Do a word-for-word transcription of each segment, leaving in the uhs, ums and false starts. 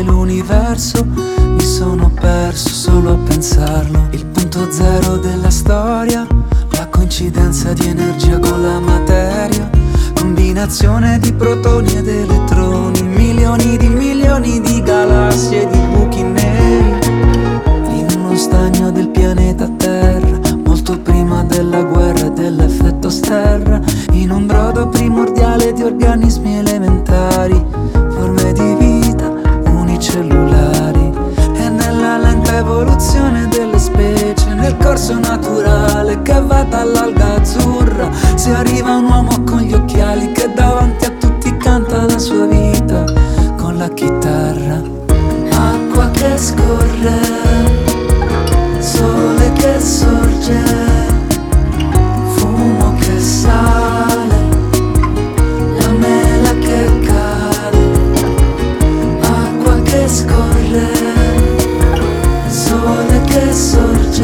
e l'universo. Mi sono perso solo a pensarlo. Il punto zero della storia, la coincidenza di energia con la materia, combinazione di protoni ed elettroni, milioni di milioni di galassie e di buchi neri, in uno stagno del pianeta Terra, molto prima della guerra e dell'effetto Sterra, in un brodo primordiale di organismi elementari, forme di vita unicellulari, e nella lenta evoluzione delle specie, nel corso naturale che va dall'alga azzurra, si arriva a un uomo con gli occhiali che davanti a tutti canta la sua vita con la chitarra. Acqua che scorre, sole che sorge, fumo che sale, la mela che cade. Acqua che scorre, sole che sorge,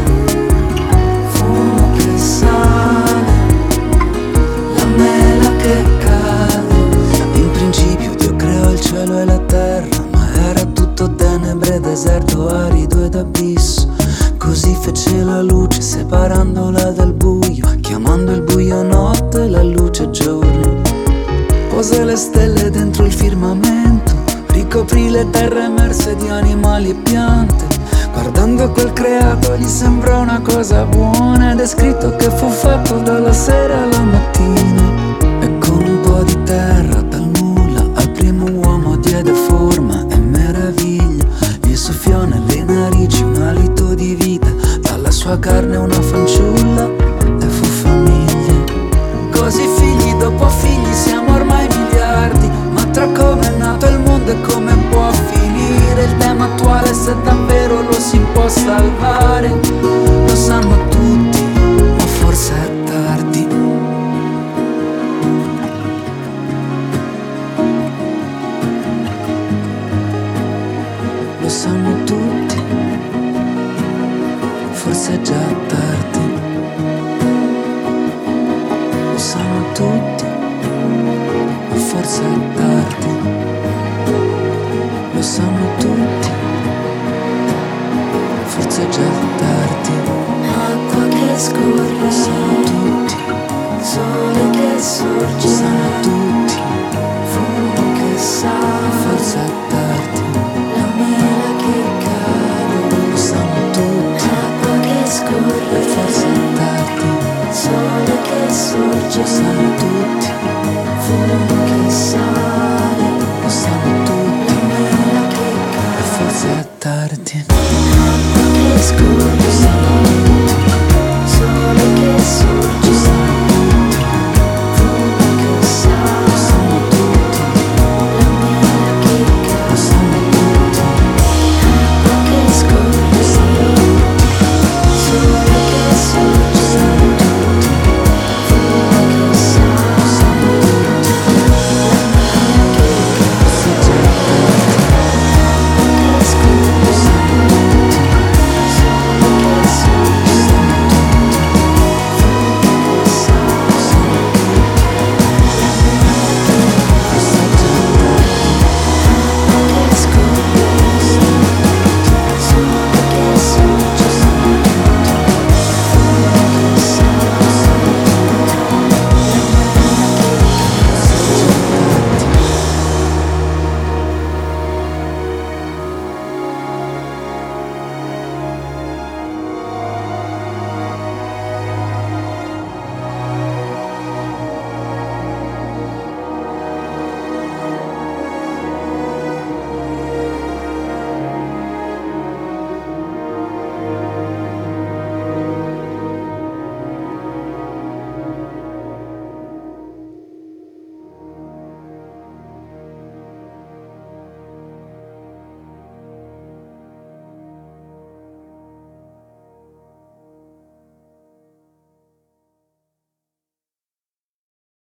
fumo che sale, la mela che cade. In principio Dio creò il cielo e la terra, ma era tutto tenebre, deserto arido ed abisso. Così fece la luce separandola dal buio, chiamando il buio notte e la luce giorno. Pose le stelle dentro il firmamento, ricoprì le terre emerse di animali e piante. Guardando quel creato gli sembrò una cosa buona, ed è scritto che fu fatto dalla sera alla mattina. E con un po' di terra dal nulla al primo uomo diede forma e meraviglia. Gli soffiò nelle narici un alito di vita, dalla sua carne una fanciulla e fu famiglia. Così figli dopo figli siamo ormai miliardi, ma tra come è nato il mondo e come può finire il tema attuale, se davvero lo si può salvare, lo sanno tutti, ma forse è tardi. Lo sanno tutti, forse è già tardi. Lo sanno tutti, ma forse è tardi. Lo sanno tutti, forse è già tardi. Acqua che scorre, lo sanno tutti. Sole che sorge, lo sanno tutti. Fumo che sale, forse è tardi. La mela che cade, lo sanno tutti. Acqua che scorre, forse è tardi. Sole che sorge, lo sanno tutti. Fumo che sale, lo sanno tutti. La mela che cade, forse è tardi. Acqua che scorre,